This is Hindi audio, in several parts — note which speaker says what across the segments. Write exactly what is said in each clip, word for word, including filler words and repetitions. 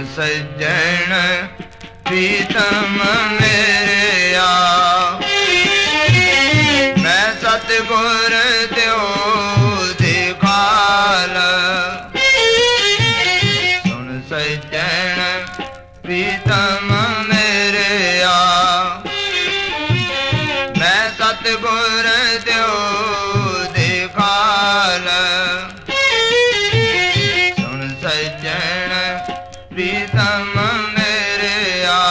Speaker 1: सज्जन प्रीतम मेरे आ, मैं सतगुर द्यो दिखाल। सुन सज्जन प्रीतम मेरे आ, मैं सतगुर द्यो दिखाल। सुन सज्जन प्रीतम मेरे आ,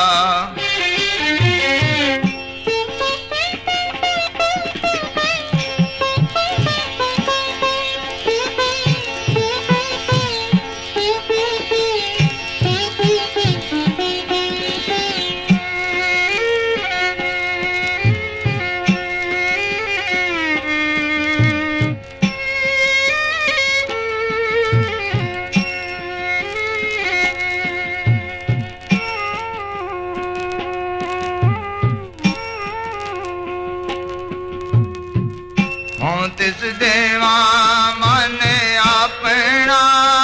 Speaker 1: हों तिस देवा मन अपना,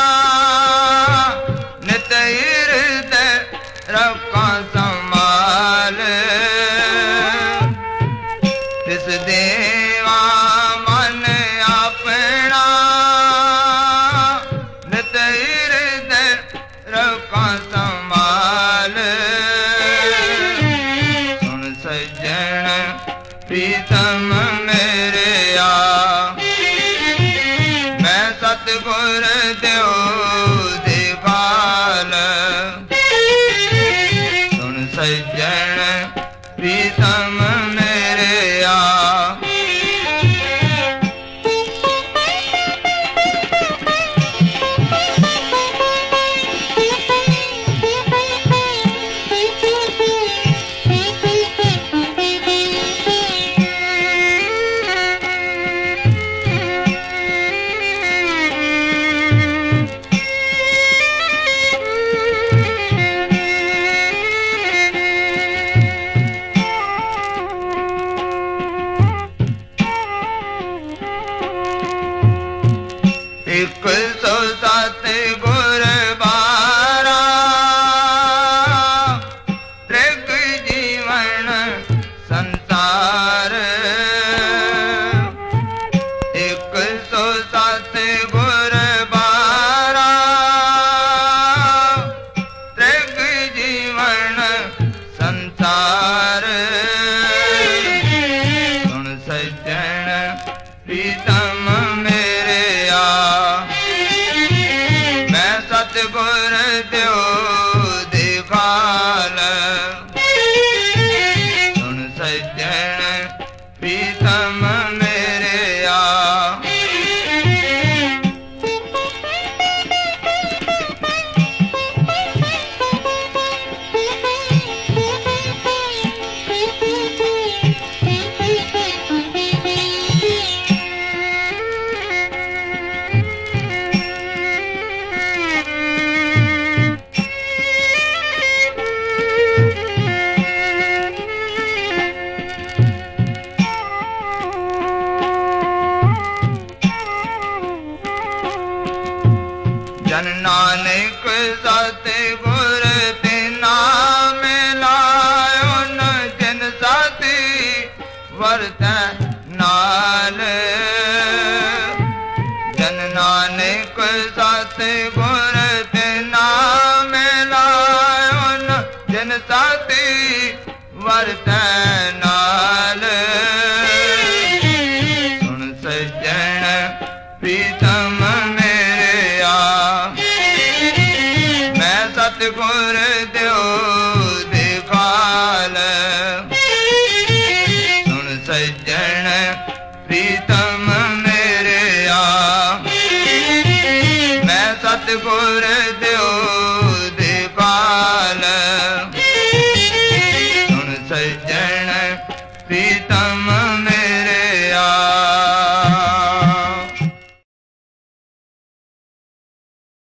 Speaker 1: नित हृदय रखा संभाल। तिस देवा मन अपना, नित हृदय रखा संभाल। सुन सज्जन प्रीतम मेरे आ, मैं सतगुर द्यो दिखाल। सुन सज्जन प्रीतम मेरे आ, एक सौ सात गुर बारा, त्रिग जीवन संसार। एक सौ सात गुर बारा, त्रिग जीवन संसार। सुन सज्जन प्रीतम मेरे आ, मैं सतगुर द्यो दिखाल। सुन सज्जन प्रीतम मेरे आ, जन नानक सतगुर तिना मिलायो न, जिन साथी वर्तै नाल। जन नानक सतगुर तिना मिलायो न, जिन साथी वर्तै नाल। सुन सज्जन प्रीतम मेरे आ, मैं सतगुर द्यो दिखाल। सुन सज्जन प्रीतम मेरे आ, मैं सतगुर द्यो